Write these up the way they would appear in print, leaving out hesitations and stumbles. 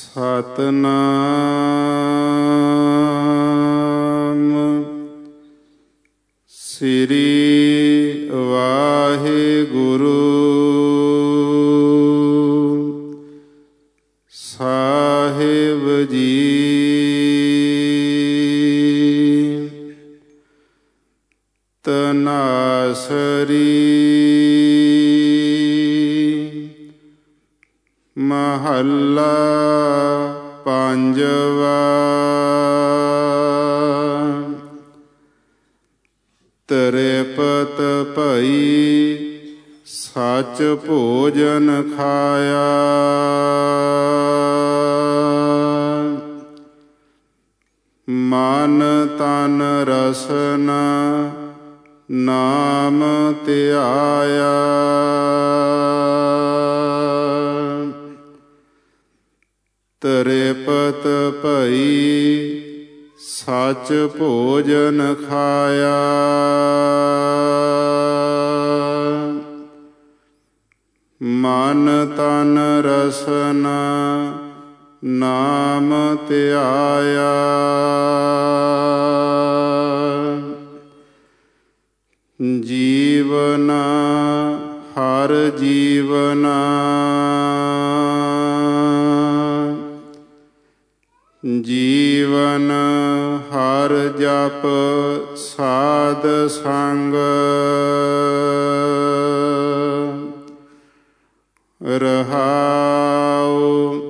ਸਤਿਨਾਮ ਸ੍ਰੀ ਵਾਹਿਗੁਰੂ ਸਾਹਿਬ ਜੀ। ਤਨਾਸਰੀ ਮਹੱਲਾ ਪੰਜਵਾ। ਤ੍ਰਿਪਤ ਭਈ ਸੱਚ ਭੋਜਨ ਖਾਇਆ, ਮਨ ਤਨ ਰਸਨਾ ਨਾਮ ਧਿਆਇਆ। ਤ੍ਰਿਪਤ ਭਈ ਸੱਚ ਭੋਜਨ ਖਾਇਆ, ਮਨ ਤਨ ਰਸਨਾ ਨਾਮ ਧਿਆਇਆ। ਜੀਵਨਾ ਹਰ ਜੀਵਨਾ, ਜੀਵਨ ਹਰ ਜਪ ਸਾਧ ਸੰਗ। ਰਹਾਉ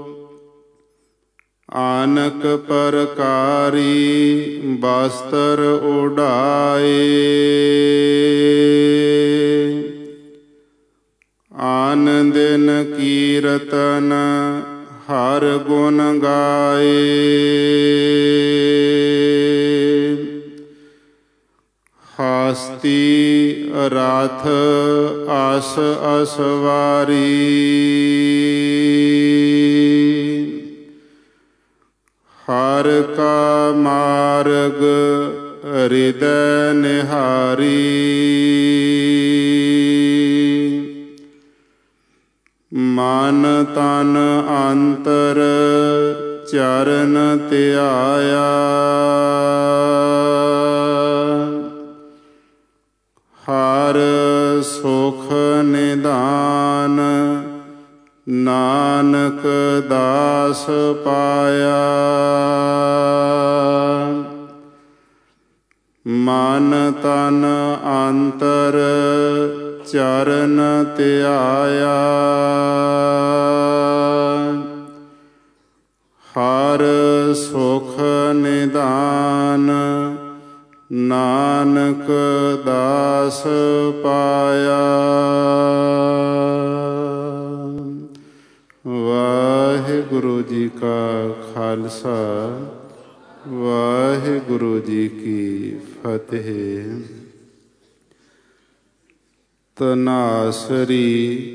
ਆਨਕ ਪ੍ਰਕਾਰੀ ਬਸਤਰ ਉਡਾਏ, ਆਨ ਦਿਨ ਕੀਰਤਨ ਹਰ ਗੁਣ ਗਾਏ। ਹਸਤੀ ਰਥ ਅਸ ਅਸਵਾਰੀ, ਹਰ ਕਾ ਮਾਰਗ ਹਿਰਦੈ ਨਿਹਾਰੀ। ਮਨ ਤਨ ਅੰਤਰ ਚਰਨ ਧਿਆਇਆ, ਹਰ ਸੁਖ ਨਿਧਾਨ ਨਾਨਕ ਦਾਸ ਪਾਇਆ। ਮਨ ਤਨ ਅੰਤਰ ਚਰਨ ਧਿਆਇਆ, ਹਰ ਸੁਖ ਨਿਧਾਨ ਨਾਨਕ ਦਾਸ ਪਾਇਆ। ਵਾਹਿਗੁਰੂ ਜੀ ਕਾ ਖਾਲਸਾ, ਵਾਹਿਗੁਰੂ ਜੀ ਕੀ ਫਤਿਹ। ਤਨਾਸਰੀ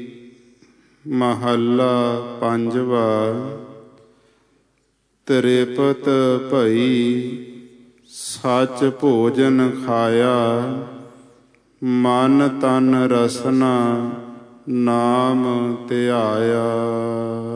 ਮਹੱਲਾ ਪੰਜਵਾ। ਤ੍ਰਿਪਤ ਭਈ ਸੱਚ ਭੋਜਨ ਖਾਇਆ, ਮਨ ਤਨ ਰਸਨਾ ਨਾਮ ਧਿਆਇਆ।